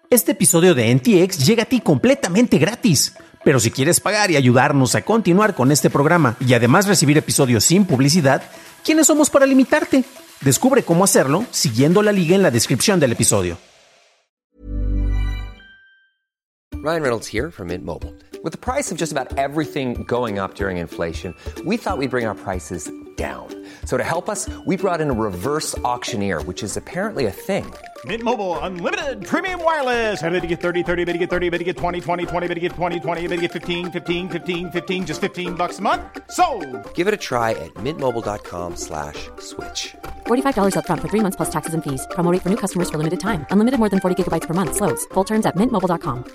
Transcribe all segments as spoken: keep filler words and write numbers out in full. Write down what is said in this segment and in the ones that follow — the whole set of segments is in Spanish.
Este episodio de N T X llega a ti completamente gratis. Pero si quieres pagar y ayudarnos a continuar con este programa y además recibir episodios sin publicidad, ¿quiénes somos para limitarte? Descubre cómo hacerlo siguiendo la liga en la descripción del episodio. Ryan Reynolds here from Mint Mobile. With the price of just about everything going up during inflation, we thought we'd bring our prices down. So to help us, we brought in a reverse auctioneer, which is apparently a thing. Mint Mobile Unlimited Premium Wireless. How to get thirty, thirty, how to get thirty, how to get twenty, twenty, twenty, how to get twenty, twenty, how to get fifteen, fifteen, fifteen, fifteen, just fifteen bucks a month? Sold! Give it a try at mintmobile.com slash switch. forty-five dollars up front for three months plus taxes and fees. Promo rate for new customers for limited time. Unlimited more than forty gigabytes per month. Slows full terms at mint mobile dot com.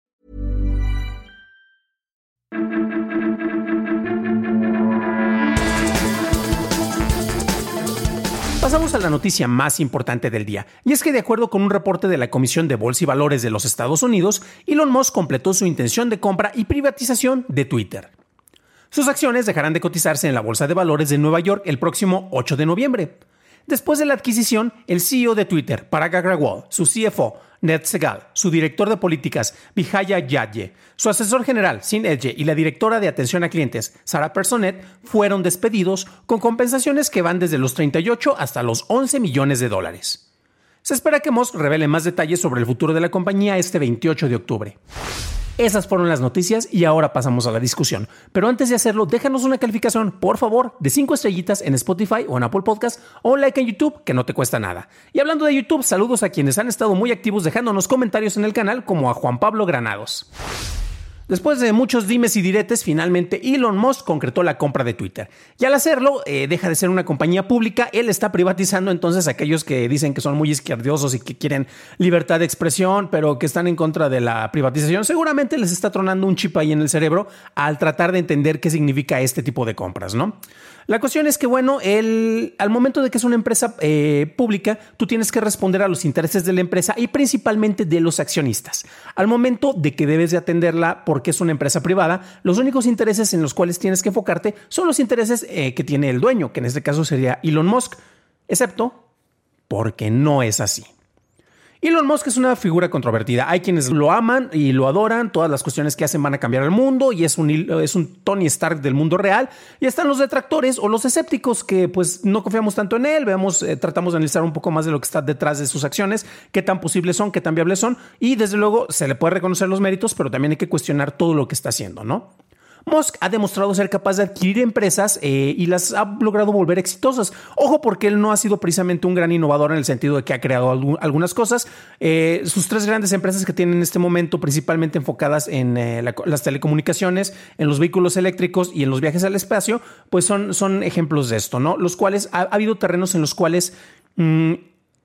Pasamos a la noticia más importante del día, y es que de acuerdo con un reporte de la Comisión de Bolsa y Valores de los Estados Unidos, Elon Musk completó su intención de compra y privatización de Twitter. Sus acciones dejarán de cotizarse en la Bolsa de Valores de Nueva York el próximo ocho de noviembre. Después de la adquisición, el C E O de Twitter, Parag Agrawal, su C F O, Ned Segal, su director de políticas, Vijaya Yadye, su asesor general, Sin Edge, y la directora de atención a clientes, Sarah Personet, fueron despedidos con compensaciones que van desde los treinta y ocho hasta los once millones de dólares. Se espera que Musk revele más detalles sobre el futuro de la compañía este veintiocho de octubre. Esas fueron las noticias y ahora pasamos a la discusión. Pero antes de hacerlo, déjanos una calificación, por favor, de cinco estrellitas en Spotify o en Apple Podcast o un like en YouTube, que no te cuesta nada. Y hablando de YouTube, saludos a quienes han estado muy activos dejándonos comentarios en el canal, como a Juan Pablo Granados. Después de muchos dimes y diretes, finalmente Elon Musk concretó la compra de Twitter. Y al hacerlo, eh, deja de ser una compañía pública, él está privatizando entonces a aquellos que dicen que son muy izquierdiosos y que quieren libertad de expresión, pero que están en contra de la privatización. Seguramente les está tronando un chip ahí en el cerebro al tratar de entender qué significa este tipo de compras, ¿no? La cuestión es que, bueno, el, al momento de que es una empresa eh, pública, tú tienes que responder a los intereses de la empresa y principalmente de los accionistas. Al momento de que debes de atenderla porque es una empresa privada, los únicos intereses en los cuales tienes que enfocarte son los intereses eh, que tiene el dueño, que en este caso sería Elon Musk, excepto porque no es así. Elon Musk es una figura controvertida. Hay quienes lo aman y lo adoran. Todas las cuestiones que hacen van a cambiar el mundo y es un, es un Tony Stark del mundo real. Y están los detractores o los escépticos que pues no confiamos tanto en él. Veamos, eh, tratamos de analizar un poco más de lo que está detrás de sus acciones, qué tan posibles son, qué tan viables son. Y desde luego se le puede reconocer los méritos, pero también hay que cuestionar todo lo que está haciendo, ¿no? Musk ha demostrado ser capaz de adquirir empresas eh, y las ha logrado volver exitosas. Ojo, porque él no ha sido precisamente un gran innovador en el sentido de que ha creado algún, algunas cosas. Eh, sus tres grandes empresas que tienen en este momento, principalmente enfocadas en eh, la, las telecomunicaciones, en los vehículos eléctricos y en los viajes al espacio, pues son, son ejemplos de esto, ¿no? Los cuales ha, ha habido terrenos en los cuales mmm,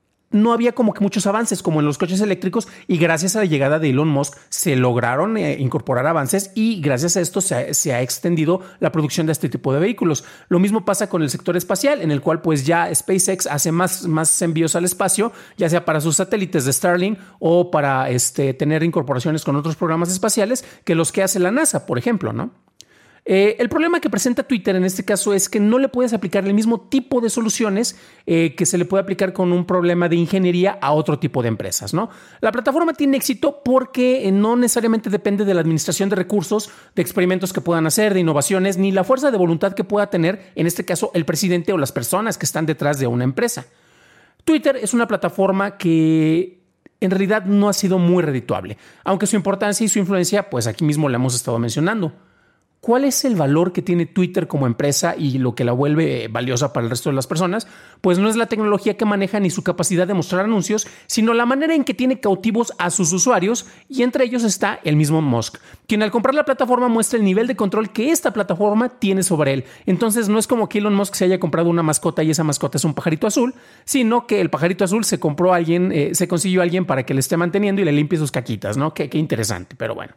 no había como que muchos avances como en los coches eléctricos y gracias a la llegada de Elon Musk se lograron eh, incorporar avances y gracias a esto se ha, se ha extendido la producción de este tipo de vehículos. Lo mismo pasa con el sector espacial, en el cual pues ya SpaceX hace más, más envíos al espacio, ya sea para sus satélites de Starlink o para este, tener incorporaciones con otros programas espaciales que los que hace la NASA, por ejemplo, ¿no? Eh, el problema que presenta Twitter en este caso es que no le puedes aplicar el mismo tipo de soluciones eh, que se le puede aplicar con un problema de ingeniería a otro tipo de empresas, ¿no? La plataforma tiene éxito porque eh, no necesariamente depende de la administración de recursos, de experimentos que puedan hacer, de innovaciones, ni la fuerza de voluntad que pueda tener, en este caso, el presidente o las personas que están detrás de una empresa. Twitter es una plataforma que en realidad no ha sido muy redituable, aunque su importancia y su influencia, pues aquí mismo la hemos estado mencionando. ¿Cuál es el valor que tiene Twitter como empresa y lo que la vuelve valiosa para el resto de las personas? Pues no es la tecnología que maneja ni su capacidad de mostrar anuncios, sino la manera en que tiene cautivos a sus usuarios y entre ellos está el mismo Musk, quien al comprar la plataforma muestra el nivel de control que esta plataforma tiene sobre él. Entonces no es como que Elon Musk se haya comprado una mascota y esa mascota es un pajarito azul, sino que el pajarito azul se compró a alguien, eh, se consiguió a alguien para que le esté manteniendo y le limpie sus caquitas, ¿no? Qué, qué interesante, pero bueno.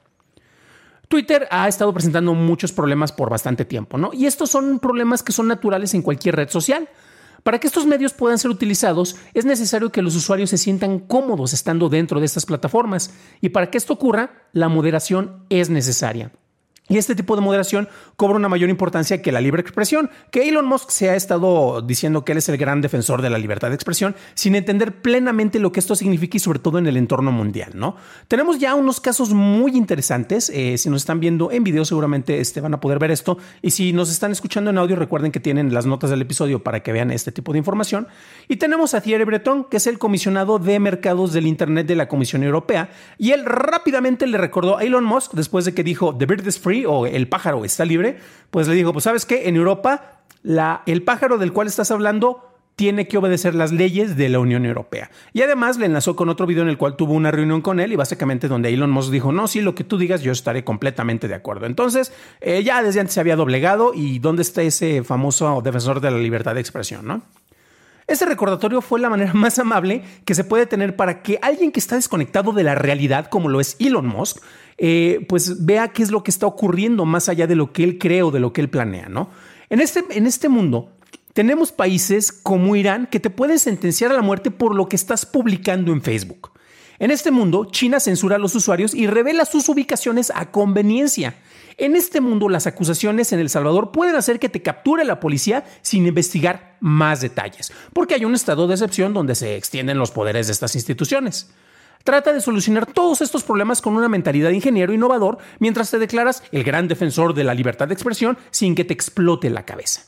Twitter ha estado presentando muchos problemas por bastante tiempo, ¿no? Y estos son problemas que son naturales en cualquier red social. Para que estos medios puedan ser utilizados, es necesario que los usuarios se sientan cómodos estando dentro de estas plataformas. Y para que esto ocurra, la moderación es necesaria. Y este tipo de moderación cobra una mayor importancia que la libre expresión, que Elon Musk se ha estado diciendo que él es el gran defensor de la libertad de expresión, sin entender plenamente lo que esto significa y sobre todo en el entorno mundial, ¿no? Tenemos ya unos casos muy interesantes. Eh, si nos están viendo en video, seguramente este, van a poder ver esto. Y si nos están escuchando en audio, recuerden que tienen las notas del episodio para que vean este tipo de información. Y tenemos a Thierry Breton, que es el comisionado de mercados del Internet de la Comisión Europea. Y él rápidamente le recordó a Elon Musk, después de que dijo "The bird is free" o "el pájaro está libre", pues le dijo, pues ¿sabes qué? En Europa, la, el pájaro del cual estás hablando tiene que obedecer las leyes de la Unión Europea. Y además le enlazó con otro video en el cual tuvo una reunión con él y básicamente donde Elon Musk dijo, no, sí, lo que tú digas yo estaré completamente de acuerdo. Entonces, eh, ya desde antes se había doblegado. ¿Y dónde está ese famoso defensor de la libertad de expresión, no? Ese recordatorio fue la manera más amable que se puede tener para que alguien que está desconectado de la realidad, como lo es Elon Musk, eh, pues vea qué es lo que está ocurriendo más allá de lo que él cree o de lo que él planea, ¿no? En este, en este mundo tenemos países como Irán que te pueden sentenciar a la muerte por lo que estás publicando en Facebook. En este mundo, China censura a los usuarios y revela sus ubicaciones a conveniencia. En este mundo, las acusaciones en El Salvador pueden hacer que te capture la policía sin investigar más detalles, porque hay un estado de excepción donde se extienden los poderes de estas instituciones. Trata de solucionar todos estos problemas con una mentalidad de ingeniero innovador mientras te declaras el gran defensor de la libertad de expresión sin que te explote la cabeza.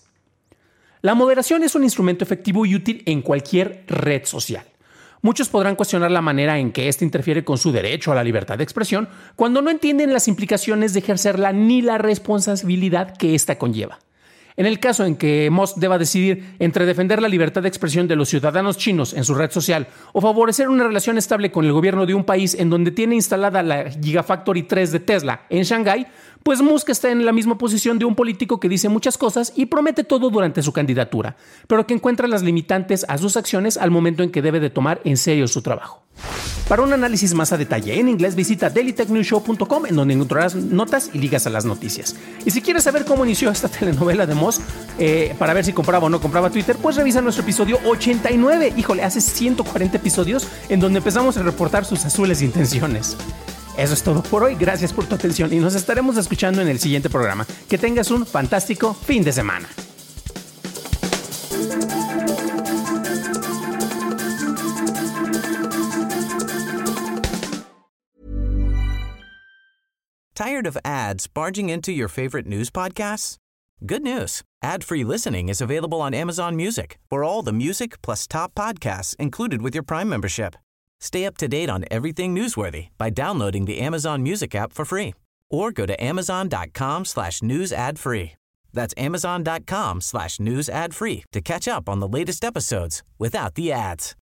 La moderación es un instrumento efectivo y útil en cualquier red social. Muchos podrán cuestionar la manera en que éste interfiere con su derecho a la libertad de expresión cuando no entienden las implicaciones de ejercerla ni la responsabilidad que ésta conlleva. En el caso en que Musk deba decidir entre defender la libertad de expresión de los ciudadanos chinos en su red social o favorecer una relación estable con el gobierno de un país en donde tiene instalada la Gigafactory tres de Tesla en Shanghái, pues Musk está en la misma posición de un político que dice muchas cosas y promete todo durante su candidatura, pero que encuentra las limitantes a sus acciones al momento en que debe de tomar en serio su trabajo. Para un análisis más a detalle en inglés, visita daily tech news show punto com, en donde encontrarás notas y ligas a las noticias. Y si quieres saber cómo inició esta telenovela de Musk, eh, para ver si compraba o no compraba Twitter, pues revisa nuestro episodio ochenta y nueve. Híjole, hace ciento cuarenta episodios en donde empezamos a reportar sus azules intenciones. Eso es todo por hoy. Gracias por tu atención y nos estaremos escuchando en el siguiente programa. Que tengas un fantástico fin de semana. Tired of ads barging into your favorite news podcasts? Good news. Ad-free listening is available on Amazon Music for all the music plus top podcasts included with your Prime membership. Stay up to date on everything newsworthy by downloading the Amazon Music app for free or go to amazon.com slash news ad free. That's amazon.com slash news ad free to catch up on the latest episodes without the ads.